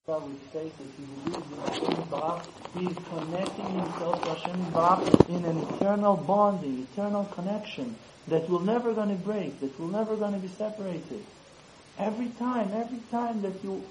would state that he believes in Hashem Barach, he is connecting himself to Hashem Barach in an eternal bonding, eternal connection that will never going to break, that will never going to be separated. Every time that you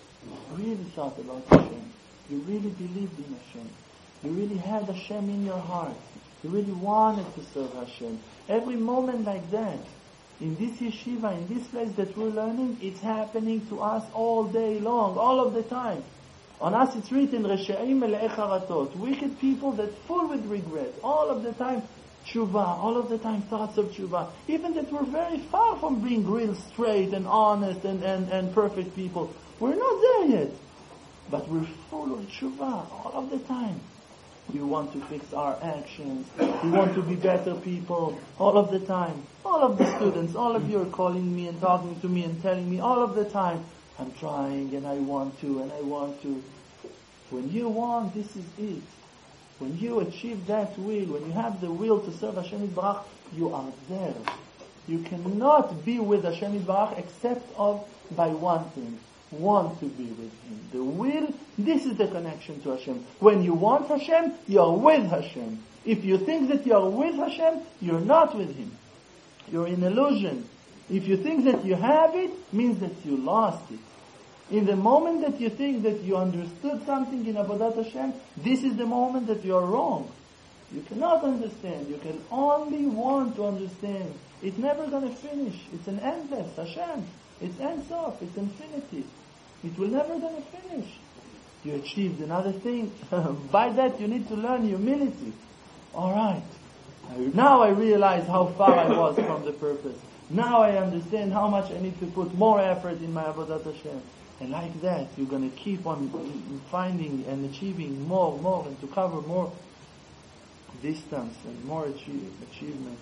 really thought about Hashem, you really believed in Hashem, you really had Hashem in your heart, you really wanted to serve Hashem. Every moment like that, in this yeshiva, in this place that we're learning, it's happening to us all day long, all of the time. On us it's written, Reshe'im mele'ei charatot, wicked people that full with regret, all of the time, tshuva, all of the time thoughts of tshuva. Even that we're very far from being real straight and honest and perfect people. We're not there yet. But we're full of tshuva all of the time. We want to fix our actions. We want to be better people all of the time. All of the students, all of you are calling me and talking to me and telling me all of the time, I'm trying and I want to and I want to. When you want, this is it. When you achieve that will, when you have the will to serve Hashem Yitbarach, you are there. You cannot be with Hashem Yitbarach except by one thing. Want to be with Him. The will, this is the connection to Hashem. When you want Hashem, you're with Hashem. If you think that you're with Hashem, you're not with Him. You're in illusion. If you think that you have it, means that you lost it. In the moment that you think that you understood something in Avodat Hashem, this is the moment that you are wrong. You cannot understand. You can only want to understand. It's never going to finish. It's an endless Hashem. It's Ein Sof. It's infinity. It will never going to finish. You achieved another thing. By that you need to learn humility. Alright. Now I realize how far I was from the purpose. Now I understand how much I need to put more effort in my Avodat Hashem. And like that, you're going to keep on finding and achieving more, and to cover more distance and more achievement.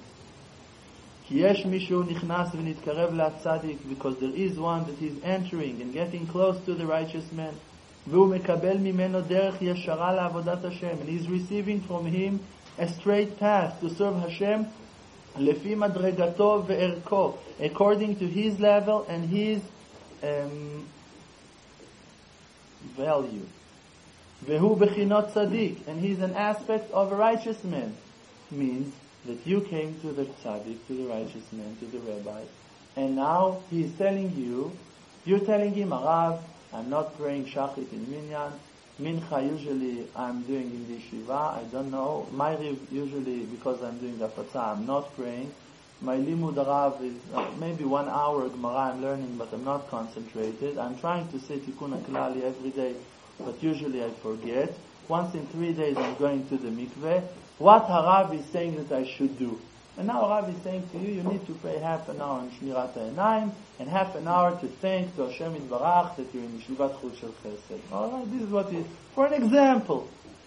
Because there is one that is entering and getting close to the righteous man. And he's receiving from him a straight path to serve Hashem according to his level and his value. And he's an aspect of a righteous man. Means that you came to the tzaddik, to the righteous man, to the rabbi, and now he's telling you, you're telling him, Arav, I'm not praying shachrit in minyan, mincha usually I'm doing in the yeshiva, I don't know, Ma'ariv usually because I'm doing hafetza, I'm not praying, my limud Arav is maybe 1 hour Gemara I'm learning, but I'm not concentrated, I'm trying to say tikkun klali every day, but usually I forget, once in 3 days I'm going to the mikveh. What Harav is saying that I should do. And now Harav is saying to you, you need to pray half an hour in Shmirat HaEinayim and half an hour to thank to Hashem Yitbarach that you're in Yeshivat Chut Shel Chesed. Alright, this is what it is. For an example,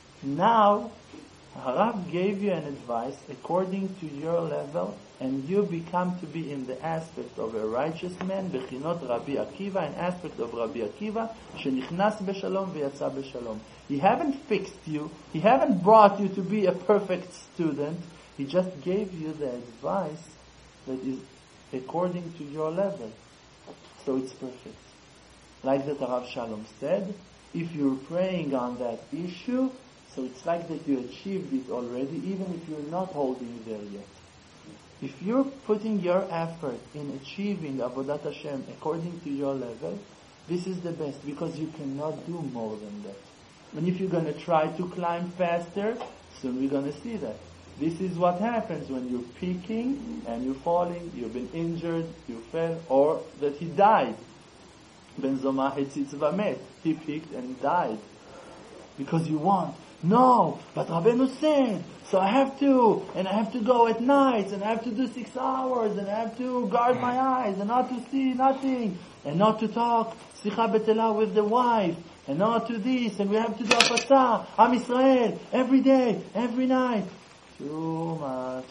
now Harav gave you an advice according to your level, and you become to be in the aspect of a righteous man, Bechinot Rabbi Akiva, an aspect of Rabbi Akiva, Shenichnas B'Shalom V'Yatza B'Shalom. He haven't fixed you, he haven't brought you to be a perfect student, he just gave you the advice that is according to your level. So it's perfect. Like that Rav Shalom said, if you're praying on that issue, so it's like that you achieved it already, even if you're not holding there yet. If you're putting your effort in achieving Avodat Hashem according to your level, this is the best, because you cannot do more than that. And if you're going to try to climb faster, soon we're going to see that. This is what happens when you're peaking and you're falling, you've been injured, you fell, or that he died. Ben Zoma Hetzitz Vamet. He peaked and died. Because you want. No, but Rabbeinu said, so I have to go at night, and I have to do 6 hours, and I have to guard my eyes, and not to see nothing, and not to talk Sicha Betela with the wife, and not to this, and we have to do Hafetza, Am Yisrael, every day, every night. Too much.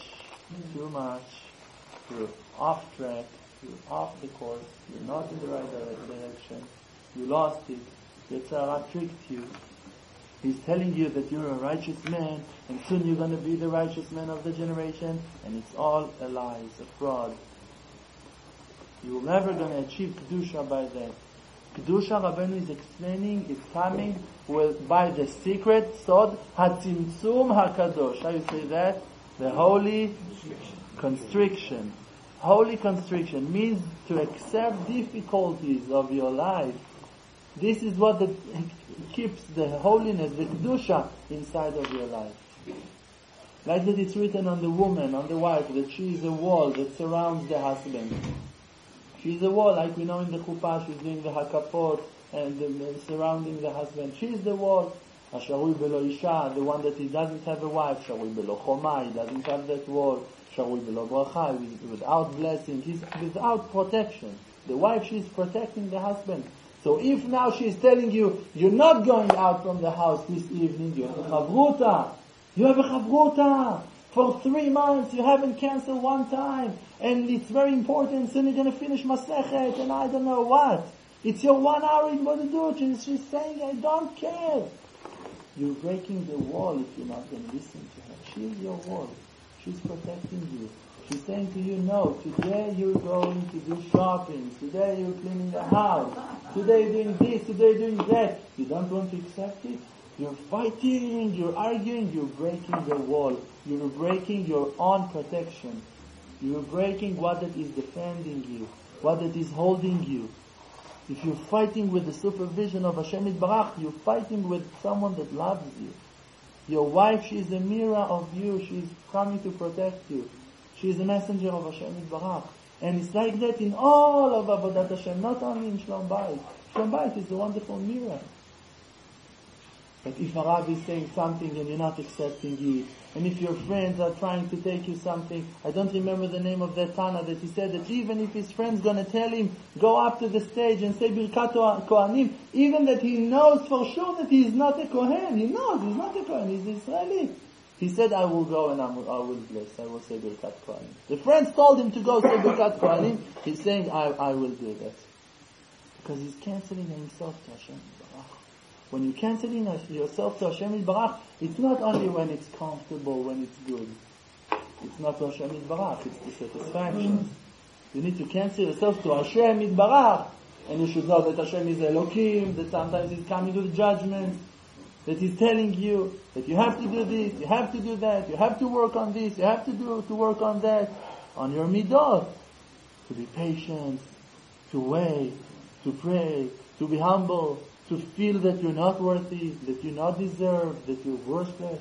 You're off track, you're off the course, you're not in the right direction, you lost it, Yetzirah tricked you. He's telling you that you're a righteous man, and soon you're going to be the righteous man of the generation, and it's all a lie, it's a fraud. You're never going to achieve Kedusha by that. Kedusha Rabbeinu is explaining, is coming by the secret Sod HaTzimtzum HaKadosh. How you say that? The holy constriction. Holy constriction means to accept difficulties of your life. This is what keeps the holiness, the Kedusha inside of your life. Like that it's written on the woman, on the wife, that she is a wall that surrounds the husband. She is a wall, like we know in the Chuppah, she's doing the Hakapot and surrounding the husband. She is the wall. Asharui belo isha, the one that he doesn't have a wife. Sharui belo choma, he doesn't have that wall. Sharui belo bracha, without blessing, he's without protection. The wife, she's protecting the husband. So if now she's telling you, you're not going out from the house this evening, you have a chavruta. You have a chavruta. For 3 months, you haven't canceled one time. And it's very important, soon you're going to finish Masechet, and I don't know what. It's your 1 hour in Bodeduch, and she's saying, I don't care. You're breaking the wall if you're not going to listen to her. She's your wall. She's protecting you. She's saying to you, no, today you're going to do shopping. Today you're cleaning the house. Today you're doing this. Today you're doing that. You don't want to accept it? You're fighting, you're arguing, you're breaking the wall. You're breaking your own protection. You're breaking what that is defending you, what that is holding you. If you're fighting with the supervision of Hashem Yitbarach, you're fighting with someone that loves you. Your wife, she's a mirror of you. She's coming to protect you. She's a messenger of Hashem Yitbarach. And it's like that in all of Avodat Hashem, not only in Shlom Bayit. Shlom Bayit is a wonderful mirror. But if a rabbi is saying something and you're not accepting it, and if your friends are trying to take you something, I don't remember the name of that Tana that he said that even if his friend's gonna tell him, go up to the stage and say Birkat Kohanim, even that he knows for sure that he is not a Kohen, he knows he's not a Kohen, he's Israeli. He said, I will go and I will bless, I will say Birkat Kohanim. The friends told him to go say Birkat Kohanim, he's saying, I will do that. Because he's canceling himself to Hashem. When you're canceling yourself to Hashem Yitbarach, it's not only when it's comfortable, when it's good. It's not to Hashem Yitbarach, it's the satisfaction. You need to cancel yourself to Hashem Yitbarach, and you should know that Hashem is Elohim, that sometimes He's coming with judgment, that He's telling you that you have to do this, you have to do that, you have to work on this, you have to work on that, on your midot, to be patient, to wait, to pray, to be humble, to feel that you're not worthy, that you're not deserved, that you're worthless,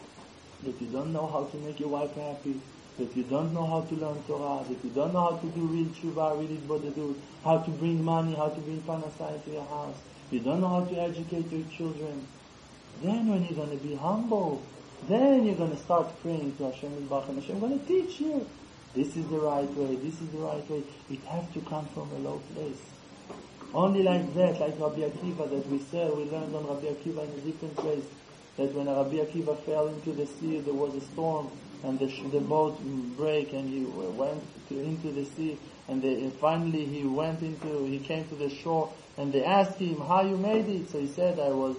that you don't know how to make your wife happy, that you don't know how to learn Torah, that you don't know how to do real tshuva, real bodedut, how to bring money, how to bring parnasah into your house, you don't know how to educate your children. Then when you're going to be humble, then you're going to start praying to Hashem Yitbarach, and Hashem is going to teach you. This is the right way, this is the right way. It has to come from a low place. Only like that, like Rabbi Akiva that we learned on Rabbi Akiva in a different place, that when Rabbi Akiva fell into the sea, there was a storm, and the boat broke, and he went into the sea, and finally he came to the shore, and they asked him, how you made it? So he said, I was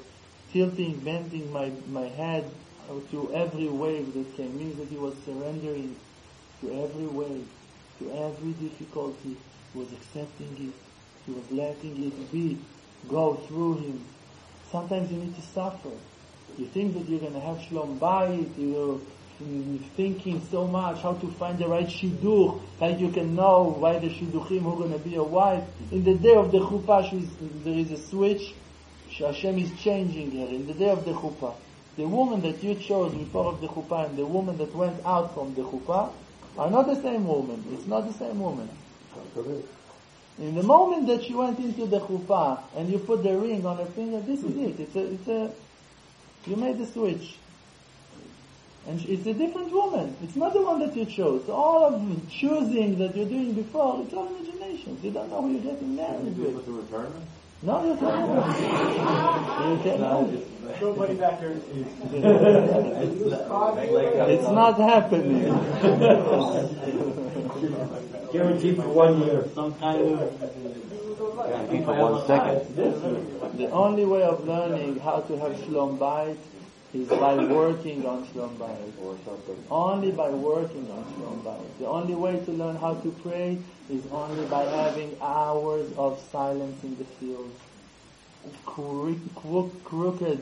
bending my head to every wave that came. Means that he was surrendering to every wave, to every difficulty. He was accepting it. He was letting it go through him. Sometimes you need to suffer. You think that you're going to have Shlom Bayit, you're thinking so much how to find the right shidduch, like you can know why the shidduchim who are going to be a wife. In the day of the chuppah, there is a switch. Hashem is changing her. In the day of the chuppah, the woman that you chose before of the chuppah and the woman that went out from the chuppah are not the same woman. It's not the same woman. In the moment that she went into the chuppah and you put the ring on her finger, this is it. You made the switch. And it's a different woman. It's not the one that you chose. All of the choosing that you're doing before, it's all imaginations. You don't know who you're getting married with. To return her? No, you can't. Nobody back here. It's not happening. Guaranteed for 1 year. Some kind of guaranteed for 1 second. The only way of learning how to have Shlom Bayit is by working on Shlom Bayit. Only by working on Shlom Bayit. The only way to learn how to pray is only by having hours of silence in the field. crooked,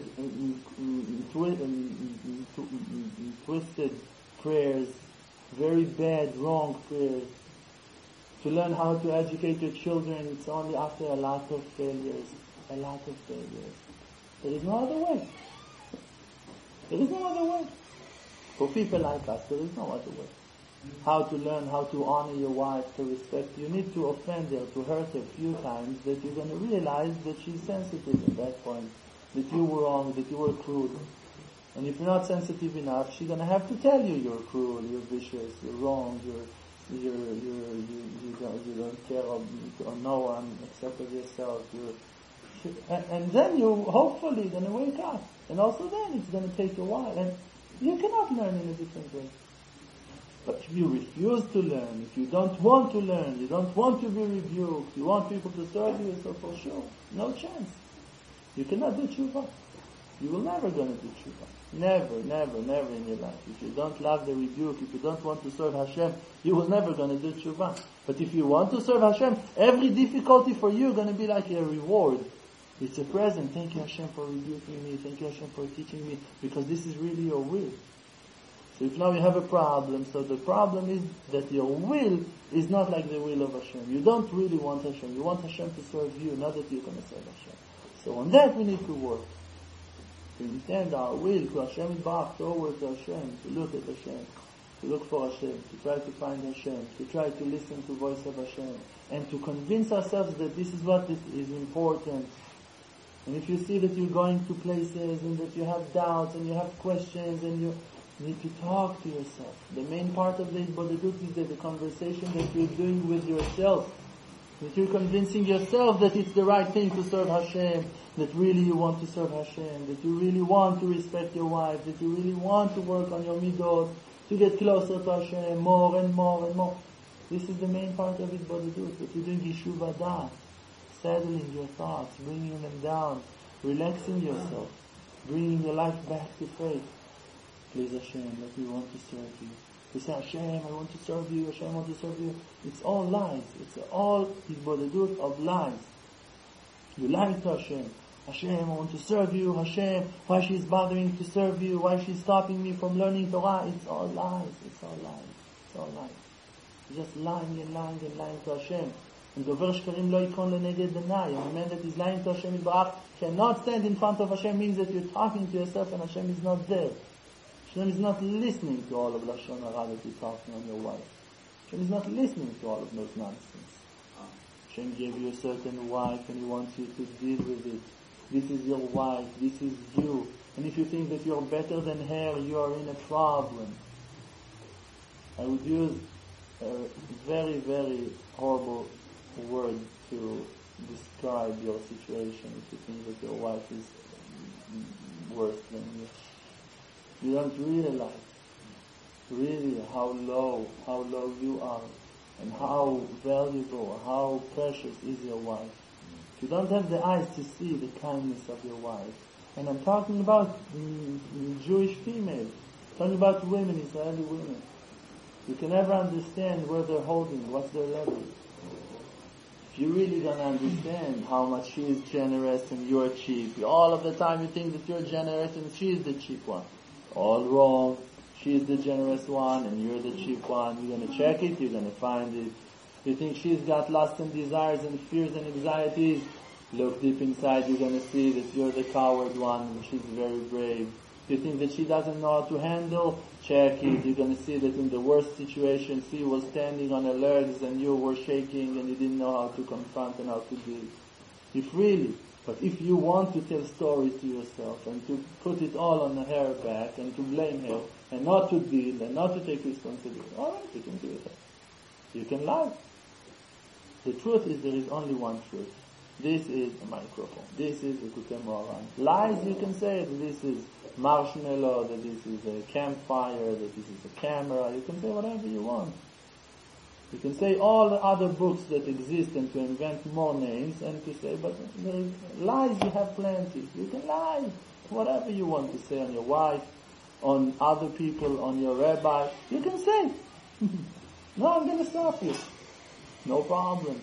twisted prayers, very bad, wrong prayers. To learn how to educate your children, it's only after a lot of failures. A lot of failures. There is no other way. There is no other way. For people like us, there is no other way. How to learn how to honor your wife, to respect. You need to offend her, to hurt her a few times, that you're going to realize that she's sensitive at that point. That you were wrong, that you were cruel. And if you're not sensitive enough, she's going to have to tell you you're cruel, you're vicious, you're wrong, you don't care or no one except of yourself. And then you hopefully going to wake up. And also then it's going to take a while. And you cannot learn in a different way. But if you refuse to learn, if you don't want to learn, you don't want to be rebuked, you want people to serve you, so for sure, no chance. You cannot do tshuva. You will never going to do tshuva. Never, never, never in your life. If you don't love the rebuke, if you don't want to serve Hashem, you will never going to do tshuva. But if you want to serve Hashem, every difficulty for you is going to be like a reward. It's a present. Thank you Hashem for rebuking me. Thank you Hashem for teaching me. Because this is really your will. So if now you have a problem, so the problem is that your will is not like the will of Hashem. You don't really want Hashem. You want Hashem to serve you, not that you're going to serve Hashem. So on that we need to work. To understand our will, to Hashem back, towards Hashem, to look at Hashem, to look for Hashem, to try to find Hashem, to try to listen to the voice of Hashem, and to convince ourselves that this is what is important. And if you see that you're going to places and that you have doubts and you have questions and you need to talk to yourself. The main part of the Bodhidut is that the conversation that you're doing with yourself, that you're convincing yourself that it's the right thing to serve Hashem, that really you want to serve Hashem, that you really want to respect your wife, that you really want to work on your midot, to get closer to Hashem, more and more and more. This is the main part of it, Bodhidut, that you're doing Yishuv Adat, settling your thoughts, bringing them down, relaxing yourself, bringing your life back to faith. Please Hashem, that we want to serve you. To say, Hashem, I want to serve you, Hashem, I want to serve you. It's all lies. It's all Bodhidut of lies. You lie to Hashem. Hashem, I want to serve you. Hashem, why she's bothering to serve you? Why she's stopping me from learning Torah? It's all lies. It's all lies. It's all lies. You're just lying and lying and lying to Hashem. And Dover Shkarim lo yikon leneged denai. A man that is lying to Hashem Yitbarach cannot stand in front of Hashem, means that you're talking to yourself and Hashem is not there. Hashem is not listening to all of Lashon Hara that you're talking on your wife. Hashem is not listening to all of those nonsense. Hashem gave you a certain wife and He wants you to deal with it. This is your wife, this is you. And if you think that you're better than her, you are in a problem. I would use a very, very horrible word to describe your situation if you think that your wife is worse than you. You don't realize really how low you are and how valuable, how precious is your wife. If you don't have the eyes to see the kindness of your wife, and I'm talking about Jewish females, I'm talking about women, Israeli women, you can never understand where they're holding, what's their level. If you really don't understand how much she is generous and you're cheap, all of the time you think that you're generous and she is the cheap one. All wrong. She is the generous one and you're the cheap one. You're going to check it, you're going to find it. You think she's got lust and desires and fears and anxieties. Look deep inside, you're going to see that you're the coward one and she's very brave. You think that she doesn't know how to handle? Check it. You're going to see that in the worst situation, she was standing on her legs and you were shaking and you didn't know how to confront and how to deal. But if you want to tell stories to yourself and to put it all on her back and to blame her and not to deal and not to take responsibility, alright, you can do that. You can lie. The truth is there is only one truth. This is a microphone. This is a Likutei Moharan. Lies you can say that this is marshmallow, that this is a campfire, that this is a camera. You can say whatever you want. You can say all the other books that exist and to invent more names and to say, but lies you have plenty. You can lie. Whatever you want to say on your wife, on other people, on your rabbi, you can say. No, I'm going to stop you. No problem.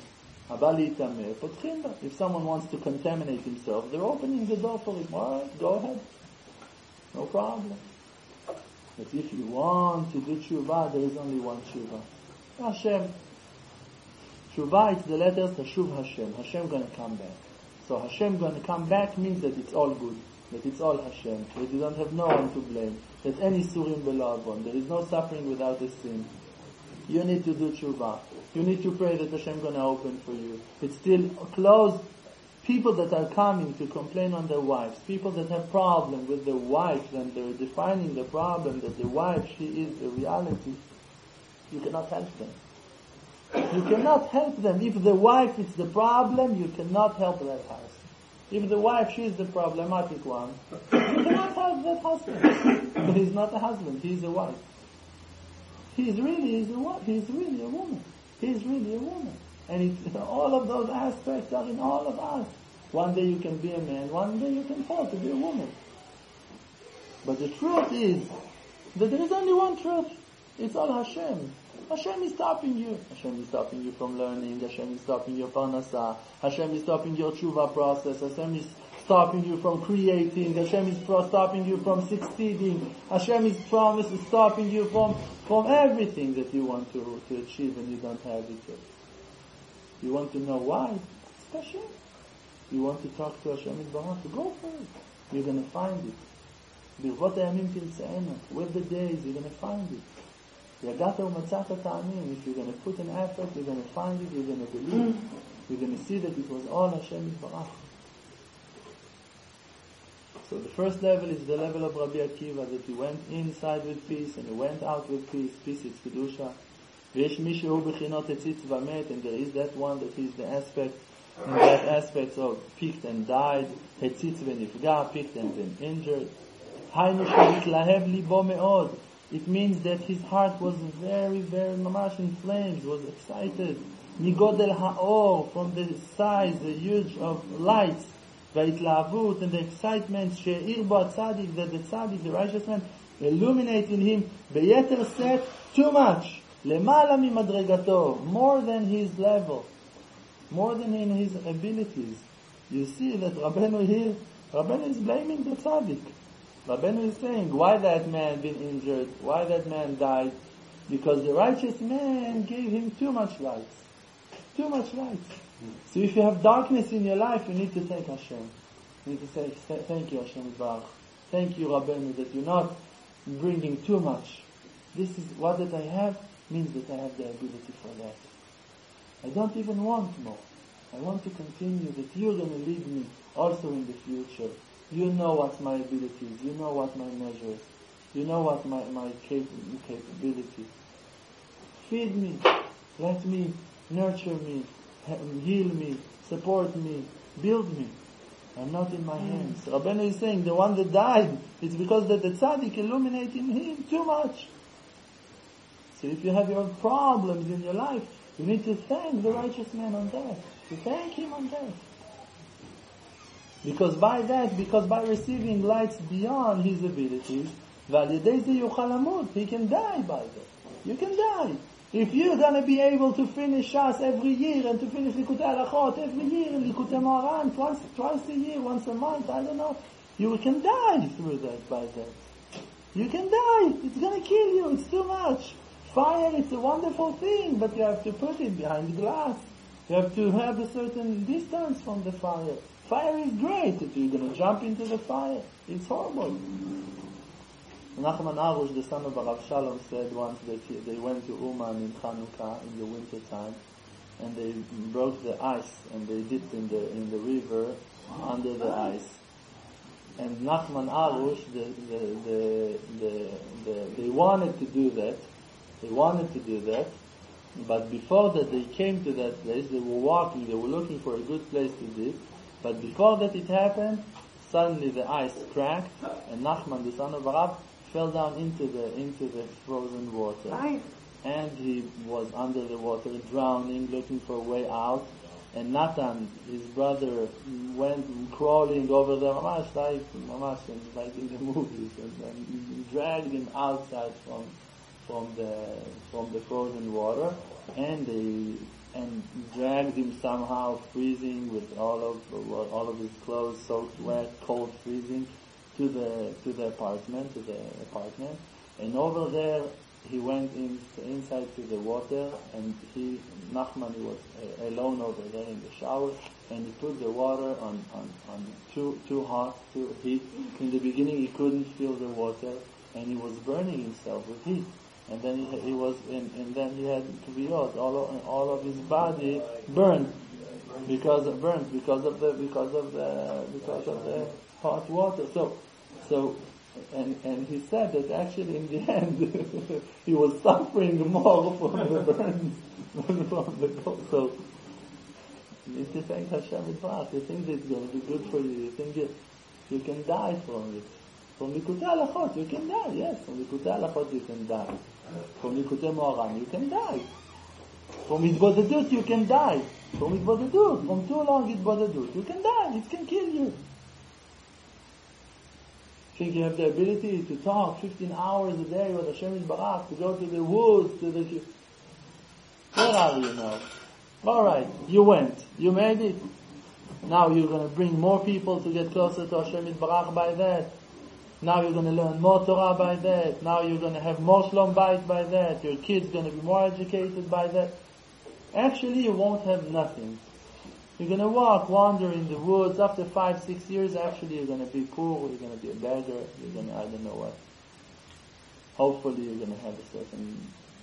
If someone wants to contaminate himself, they're opening the door for him. Alright, go ahead. No problem. But if you want to do tshuva, there is only one tshuva. Hashem. Tshuva, it's the letter Tashuv Hashem. Hashem gonna come back. So Hashem gonna come back means that it's all good. That it's all Hashem. That you don't have no one to blame. That any surim below avon. There is no suffering without a sin. You need to do tshuva. You need to pray that Hashem gonna open for you. It's still closed. People that are coming to complain on their wives, people that have problem with their wives and they're defining the problem that the wife, she is the reality, you cannot help them. You cannot help them. If the wife is the problem, you cannot help that house. If the wife, she is the problematic one, you cannot help that husband. But he's not a husband, he's a wife. He's really a woman. He's really a woman. And all of those aspects are in all of us. One day you can be a man, one day you can fall to be a woman. But the truth is that there is only one truth. It's all Hashem. Hashem is stopping you. Hashem is stopping you from learning. Hashem is stopping your parnasah. Hashem is stopping your tshuva process. Hashem is stopping you from creating. Hashem is stopping you from succeeding. Hashem is stopping you from everything that you want to achieve and you don't have it yet. You want to know why? It's Hashem. You want to talk to Hashem Yitbarach, go for it. You're going to find it. Birvot hayamim tilseena. With the days, you're going to find it. Yagata u'matzata ta'amim. If you're going to put an effort, you're going to find it, you're going to believe. You're going to see that it was all Hashem Yitbarach. So the first level is the level of Rabbi Akiva, that he went inside with peace and he went out with peace. Peace is Kedusha. ויש מי שהוא בחינות הציץ ומת, and there is that one that is the aspect, in that aspect of picked and died, הציץ ונפגע, picked and been injured. היינו שהתלהב ליבו מאוד. It means that his heart was very, very ממש in flames, was excited. מגודל האור, from the size, the huge of lights, וההתלהבות and the excitement שהאיר בו הצדיק, that the tzaddik, the righteous man, illuminating him ביתר שאת, too much. למעלה ממדרגתו, more than his level, more than in his abilities. You see that Rabbeinu is blaming the tzaddik. Rabbeinu is saying, why that man been injured? Why that man died? Because the righteous man gave him too much light. Too much light. So if you have darkness in your life, you need to thank Hashem. You need to say, thank you Hashem Yitbarach. Thank you Rabbeinu that you're not bringing too much. This is what that I have, means that I have the ability for that. I don't even want more. I want to continue, that you're going to lead me also in the future. You know what's my abilities. You know what my measures. You know what my capability. Feed me. Let me nurture me. Heal me. Support me. Build me. I'm not in my hands. Rabbeinu is saying the one that died, it's because that the tzaddik illuminating him too much. So if you have your problems in your life, you need to thank the righteous man on death. To thank him on death. Because by receiving lights beyond his abilities, he can die by that. You can die. If you're going to be able to finish Shas every year and to finish Likutei Halachot every year and Likutei Moharan twice a year, once a month, I don't know, you can die through that, by that. You can die. It's going to kill you. It's too much. Fire, it's a wonderful thing, but you have to put it behind glass. You have to have a certain distance from the fire. Fire is great. If you're going to jump into the fire, it's horrible. Nachman Arush, the son of Rav Shalom, said once that they went to Uman in Chanukah in the winter time, and they broke the ice and they dipped in the river under the ice. And Nachman Arush, they wanted to do that. They wanted to do that, but before that they came to that place, they were walking, they were looking for a good place to dip, but before that it happened, suddenly the ice cracked, and Nachman, the son of Rav, fell down into the frozen water. And he was under the water, drowning, looking for a way out, and Natan, his brother, went crawling over there, like in the movies, and dragged him outside from the frozen water, and they and dragged him somehow, freezing with all of his clothes soaked wet, cold, freezing, to the apartment, and over there he went inside to the water, and Nachman was alone over there in the shower, and he put the water on too hot, too heat. In the beginning he couldn't feel the water, and he was burning himself with heat. And then and then he had to be out. All of his body burned because of the hot water. So and he said that actually in the end he was suffering more from the burns than from the cold. So you need to thank Hashem Yitbarach. You think it's going to be good for you. You think you can die from it. From Likutei Halachot you can die. Yes, from Likutei Halachot you can die. From Likutei Moharan you can die. From Hitbodedut you can die. From Hitbodedut, from too long Hitbodedut, you can die. It can kill you. Think you have the ability to talk 15 hours a day with Hashem Yitbarach, to go to the woods, where are you now? Alright, you went. You made it. Now you're going to bring more people to get closer to Hashem Yitbarach by that. Now you're going to learn more Torah by that. Now you're going to have more Shlom Bayit by that. Your kid's going to be more educated by that. Actually, you won't have nothing. You're going to wander in the woods. After 5-6 years, actually you're going to be poor. You're going to be a beggar. You're going to, I don't know what. Hopefully you're going to have a certain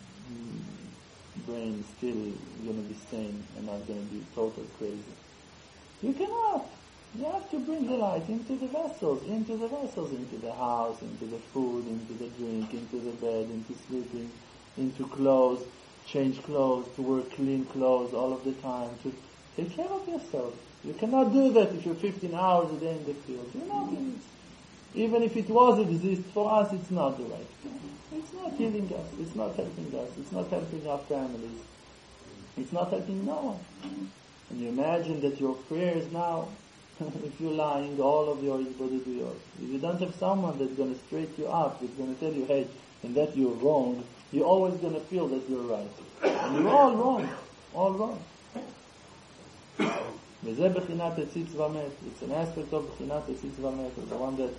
brain still. You're going to be sane and not going to be total crazy. You cannot. You have to bring the light into the vessels, into the house, into the food, into the drink, into the bed, into sleeping, into clothes, change clothes, to wear clean clothes all of the time, to take care of yourself. You cannot do that if you're 15 hours a day in the field. You're not in it. Even if it was exist, for us it's not the right thing. It's not healing us, it's not helping us, it's not helping our families, it's not helping no one. And you imagine that your prayers now, if you're lying, all of your body do yours. If you don't have someone that's going to straighten you up, that's going to tell you, hey, in that you're wrong, you're always going to feel that you're right. And you're all wrong. All wrong. It's an aspect of Bechinat Etzitz Vamet, the one that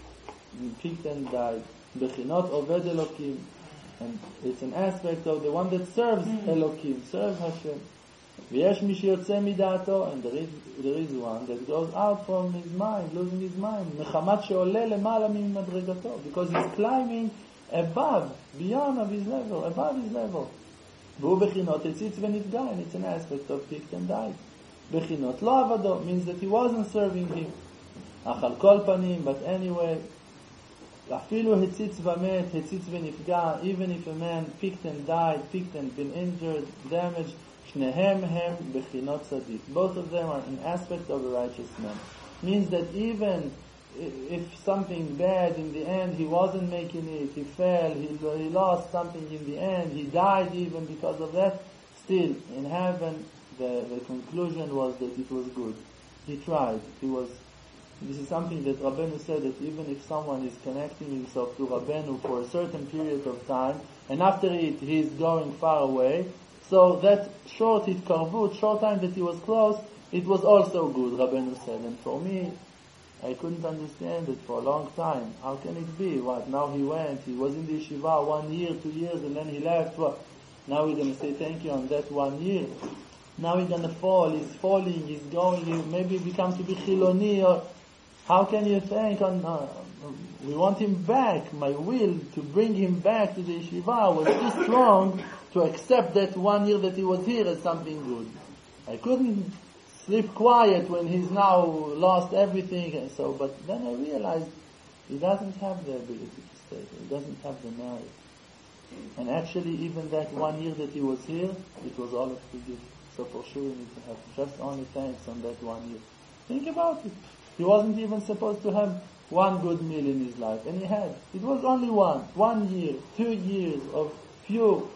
picked and died. Bechinot Oved Elokim. And it's an aspect of the one that serves Elokim, serves Hashem. ויש מי שיוצא מדעתו, and there is one that goes out from his mind, losing his mind, מחמת שעולה למעלה ממדרגתו, because he's climbing above, beyond of his level, above his level. והוא בחינות הציץ ונפגע, and it's an aspect of picked and died. בחינות לא עבדו, means that he wasn't serving him. אך על כל פנים, but anyway, אפילו הציץ ומת, הציץ ונפגע, even if a man picked and died, picked and been injured, damaged, שניהם הם בחינות צדיק. Both of them are an aspect of a righteous man. Means that even if something bad in the end, he wasn't making it, he fell, he lost something in the end, he died even because of that, still, in heaven, the conclusion was that it was good. He tried. This is something that Rabbeinu said, that even if someone is connecting himself to Rabbeinu for a certain period of time, and after it, he is going far away, so that short time that he was close, it was also good, Rabbeinu said. And for me, I couldn't understand it for a long time. How can it be? What? Now he went, he was in the yeshiva 1 year, 2 years, and then he left. What? Now we're going to say thank you on that 1 year. Now he's going to fall, he's falling, he's going, maybe he becomes to be Chiloni, or how can you thank on... we want him back. My will to bring him back to the yeshiva was too strong to accept that 1 year that he was here as something good. I couldn't sleep quiet when he's now lost everything, and so. But then I realized he doesn't have the ability to stay. He doesn't have the merit. And actually, even that 1 year that he was here, it was all of good. So for sure, you need to have just only thanks on that 1 year. Think about it. He wasn't even supposed to have one good meal in his life, and he had. It was only 1 year, 2 years of pure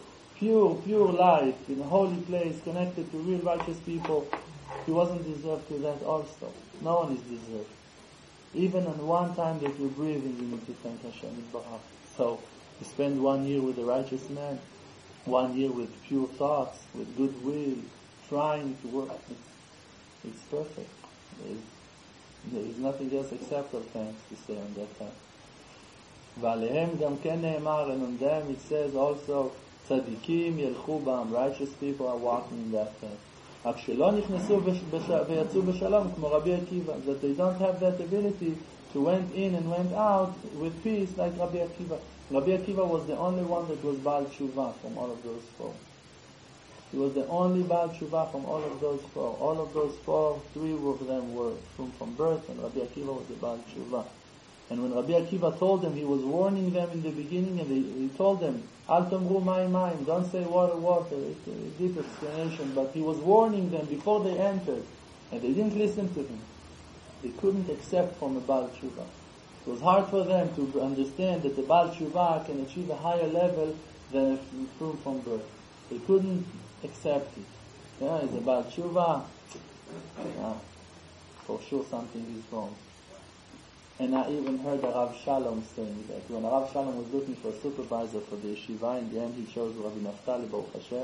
life in a holy place, connected to real righteous people. He wasn't deserved to that also. No one is deserved. Even on one time that you're breathing, you need to thank Hashem Yitbarach. So, you spend 1 year with a righteous man, 1 year with pure thoughts, with goodwill, trying to work. It's perfect. There is nothing else except of thanks to say on that time. ועליהם גם כן נאמר, and on them it says also, צדיקים ילכו בם, righteous people are walking in that path. רק שלא נכנסו ויצאו בשלום כמו רבי עקיבא, that they don't have that ability to went in and went out with peace like Rabbi Akiva. Rabbi Akiva was the only one that was Baal Tshuva from all of those four. He was the only Baal Tshuva from all of those four. All of those four, three of them were from birth, and Rabbi Akiva was the Baal Tshuva. And when Rabbi Akiva told them, he was warning them in the beginning, and he told them, Al tamru mayim, don't say water, water. It's a deep explanation, but he was warning them before they entered, and they didn't listen to him. They couldn't accept from a Baal Tshuva. It was hard for them to understand that the Baal Tshuva can achieve a higher level than a from birth. They couldn't accept it. Yeah, it's a Baal Tshuva. Yeah, for sure something is wrong. And I even heard the Rav Shalom saying that. When Rav Shalom was looking for a supervisor for the yeshiva, in the end he chose Rabbi Naftali Baruch Hashem.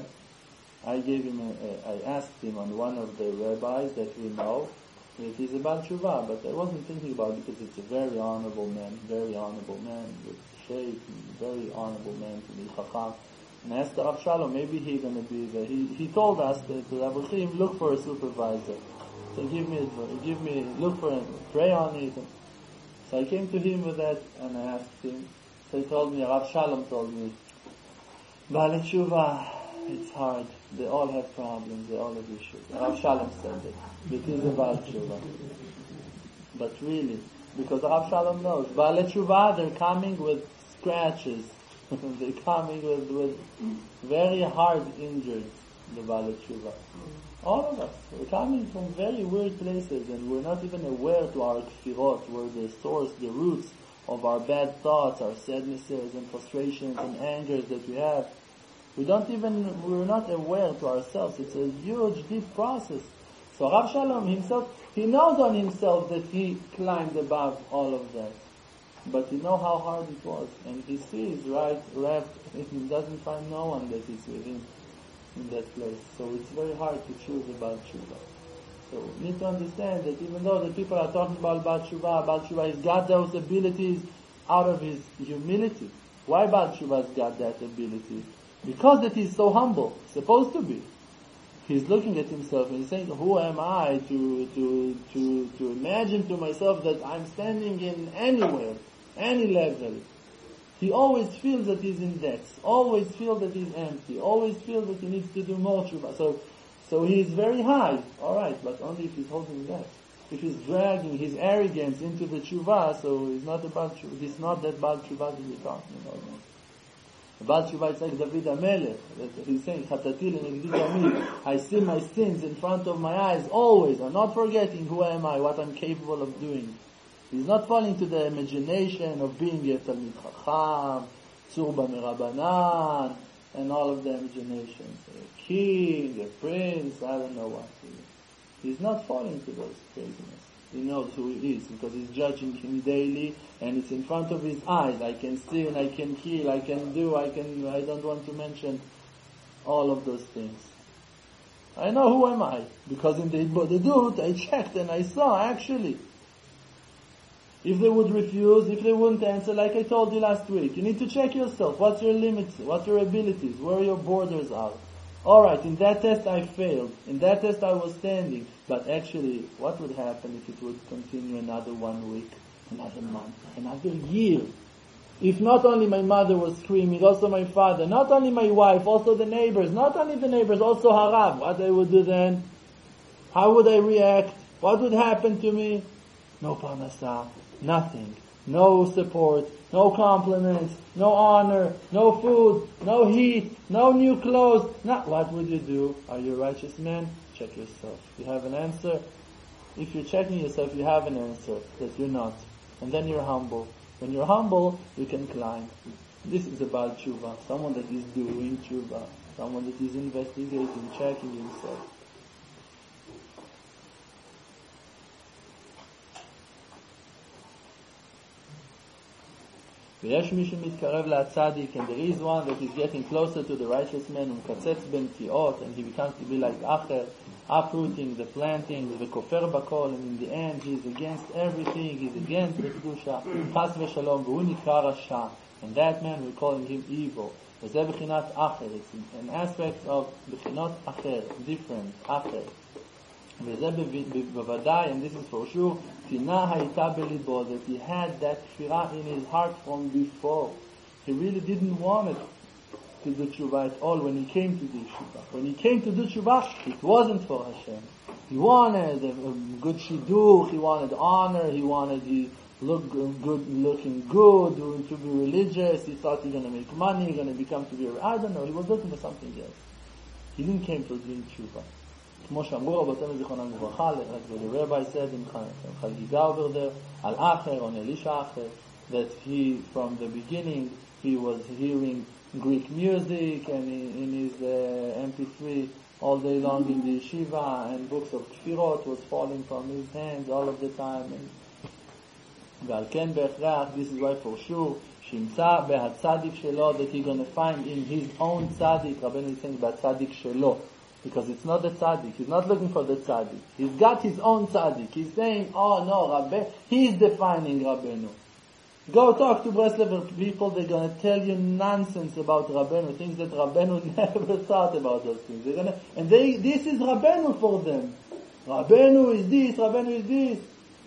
I asked him on one of the rabbis that we know that he's a Baal Tshuva, but I wasn't thinking about it because it's a very honorable man with shape, very honorable man to be Chacham. And I asked the Rav Shalom, maybe he's going to be there. He told us that the Avrahim look for a supervisor. So look for him, pray on it. So I came to him with that and I asked him. So he told me, Rav Shalom told me, Baal Tshuva, it's hard. They all have problems, they all have issues. Rav Shalom said that. It is a Baal Tshuva. But really, because Rav Shalom knows, Baal Tshuva, they're coming with scratches. They're coming with very hard injuries, the Baal Tshuva. All of us. We're coming from very weird places and we're not even aware to our kfirot, where the source, the roots of our bad thoughts, our sadnesses and frustrations and angers that we have. We're not aware to ourselves. It's a huge, deep process. So Rav Shalom himself, he knows on himself that he climbed above all of that. But he knows how hard it was. And he sees right, left, he doesn't find no one that is with him in that place. So it's very hard to choose about Tshuva. So we need to understand that even though the people are talking about Baal Tshuva has got those abilities out of his humility. Why Baal Tshuva has got that ability? Because that he's so humble, supposed to be. He's looking at himself and he's saying, who am I to imagine to myself that I'm standing in anywhere, any level. He always feels that he's in debt, always feels that he's empty, always feels that he needs to do more tshuva. So he's very high, alright, but only if he's holding that. If he's dragging his arrogance into the tshuva, so he's not about tshuva, he's not that Baal Tshuva that we're talking about. The Baal Tshuva is like David HaMelech, that he's saying, Chatati lenegdi tamid, I see my sins in front of my eyes always. I'm not forgetting who am I, what I'm capable of doing. He's not falling to the imagination of being a Talmid Chacham, Tzurba Mirabanan, and all of the imaginations. A king, a prince, I don't know what. He's not falling to those craziness. He knows who he is because he's judging him daily and it's in front of his eyes. I can see and I can kill, I don't want to mention all of those things. I know who am I because in the Bodedut I checked and I saw actually. If they would refuse, if they wouldn't answer, like I told you last week, you need to check yourself. What's your limits? What's your abilities? Where your borders are? Alright, in that test I failed. In that test I was standing. But actually, what would happen if it would continue another 1 week, another month, another year? If not only my mother was screaming, also my father, not only my wife, also the neighbors, not only the neighbors, also Harav, what I would do then? How would I react? What would happen to me? No parnasah. Nothing. No support, no compliments, no honor, no food, no heat, no new clothes. What would you do? Are you a righteous man? Check yourself. You have an answer? If you're checking yourself, you have an answer that you're not. And then you're humble. When you're humble, you can climb. This is about tshuva. Someone that is doing tshuva. Someone that is investigating, checking himself. ויש מי שמתקרב לצדיק, and there is one that is getting closer to the righteous man, ומקצץ בנטיעות, and he becomes to be like אחר, uprooting the plantings, וכופר בכל, and in the end he is against everything, he is against the קדושה, חס ושלום, והוא נקרא רשע, and that man we're calling him evil. וזה בחינת אחר, it's an aspect of בחינות אחר, different, אחר. וזה בוודאי, and this is for sure, טינה הייתה בליבו, that he had that כפירה in his heart from before. He really didn't want it to do tshuva at all when he came to do tshuva. When he came to do tshuva, it wasn't for Hashem. He wanted a good shidduch, he wanted honor, he wanted to look good, looking good, to be religious, he thought he's going to make money, going to become to be, I don't know, he was looking for something else. He didn't came to do tshuva. כמו שאמרו רבותינו זיכרונם לברכה, like the rabbi said in חגיגה over there, על אחר, on Elisha Acher, that he, from the beginning, he was hearing Greek music and in his MP3 all day long in the yeshiva, and books of kfirot was falling from his hands all of the time. ועל כן בהכרח, this is why for sure, שימצא בהצדיק שלו, that he's going to find in his own tzaddik, רבנו is saying בהצדיק שלו, because it's not the tzaddik, he's not looking for the tzaddik, he's got his own tzaddik, he's saying, oh no, he's defining Rabbeinu. Go talk to Breslever people, they're going to tell you nonsense about Rabbeinu, things that Rabbeinu never thought about those things. They're going to, this is Rabbeinu for them. Rabbeinu is this, Rabbeinu is this.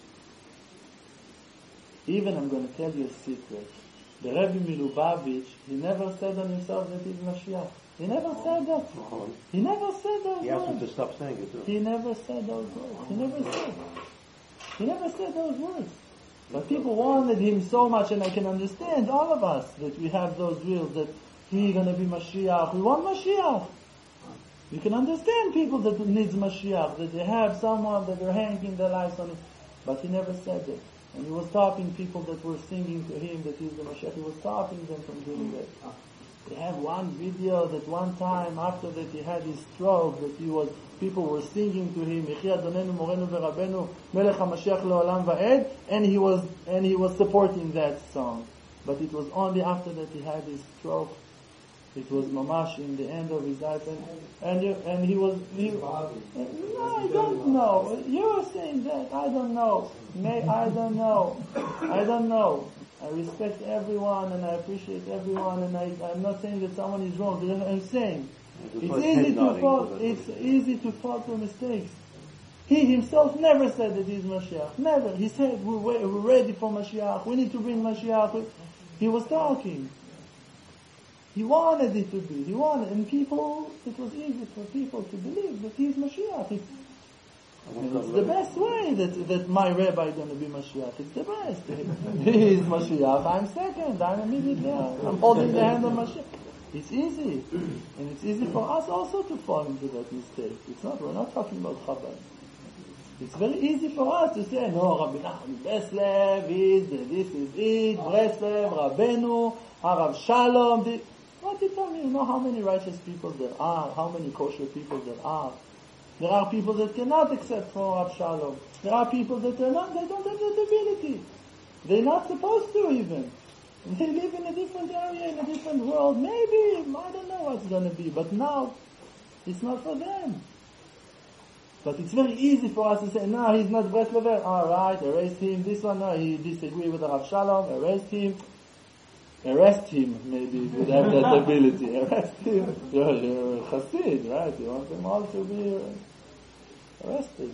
Even I'm going to tell you a secret. The Rebbe Milubavitch, he never said on himself that he's Mashiach. He never said that. He never said those words. He asked him to stop saying it too. He never said those words. He never said those words. But people wanted him so much, and I can understand all of us that we have those wills that he's going to be Mashiach. We want Mashiach. You can understand people that needs Mashiach, that they have someone that they're hanging their lives on it. But he never said it. And he was stopping people that were singing to him that he's the Mashiach. He was stopping them from doing that. They have one video that one time after that he had his stroke, that people were singing to him, Yechi Adonenu Morenu V'Rabenu Melech HaMashiach Le'olam Va'ed, and he was supporting that song. But it was only after that he had his stroke. It was mamash in the end of his life, and no, I don't know. You are saying that. I don't know. I don't know. I respect everyone and I appreciate everyone, and I'm not saying that someone is wrong. I'm saying it's easy to fall to mistakes. He himself never said that he's Mashiach. Never. He said we're ready for Mashiach. We need to bring Mashiach. He was talking. He wanted it to be. And people, it was easy for people to believe that he's Mashiach. It's the best way that my rabbi is going to be Mashiach. It's the best. He is Mashiach. I'm second. I'm immediately. I'm holding the hand of Mashiach. It's easy. And it's easy for us also to fall into that mistake. We're not talking about Chabad. It's very easy for us to say, no, Rabbi Nachman Breslev this is it, Breslev, Rabbeinu, Harav Shalom. What you tell me? You know how many righteous people there are, how many kosher people there are. There are people that cannot accept from Rav Shalom. There are people that they don't have that ability. They're not supposed to even. They live in a different area, in a different world. Maybe, I don't know what's going to be, but now, it's not for them. But it's very easy for us to say, no, he's not Breslever. Alright, erase him. This one, no, he disagreed with the Rav Shalom. Arrest him, maybe, if you have that ability. Arrest him. You're a Chassid, right? You want them all to be arrested.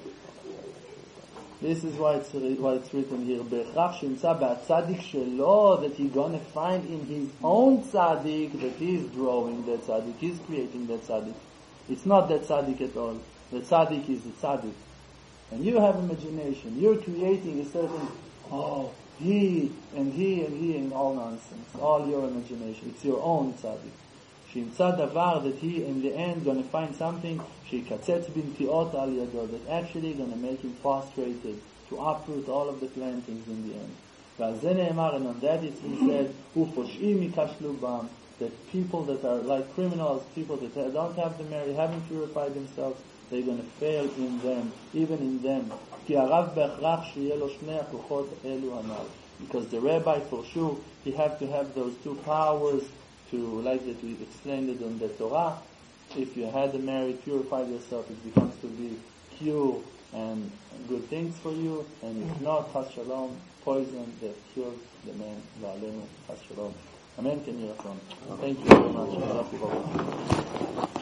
This is why it's written here. בהכרח שימצא בהצדיק שלו, that he's going to find in his own tzaddik, that he's drawing that tzaddik, he's creating that tzaddik. It's not that tzaddik at all. The tzaddik is the tzaddik. And you have imagination. You're creating a certain, he and all nonsense. All your imagination. It's your own tzaddik. שימצא דבר, that he in the end going to find something שיקצץ בנטיעות על ידו, that actually going to make him frustrated, to uproot all of the plantings in the end. ועל זה נאמר, and on that it's been said, ופושעים ייכשלו בם, that people that are like criminals, people that don't have the merit, haven't purified themselves, they're going to fail in them, even in them. כי הרב בהכרח שיהיה לו שני הכוחות אלו הנ"ל. Because the rabbi, for sure, he have to have those two powers to, like that we explained it in the Torah. If you had the married, purified yourself, it becomes to be pure and good things for you. And if not, chas shalom, poison that kills the man, v'alenu, chas shalom. Amen. Can you Thank you very much.